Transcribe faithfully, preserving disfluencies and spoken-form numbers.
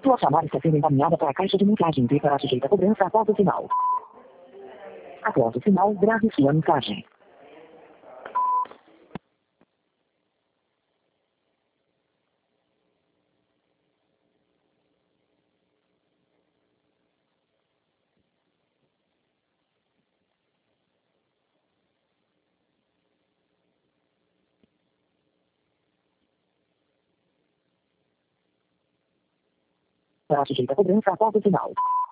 Sua chamada está sendo encaminhada para a caixa de mensagem e será sujeita a cobrança após o sinal. Após o sinal, grave sua mensagem. Será sujeita a cobrança após o sinal.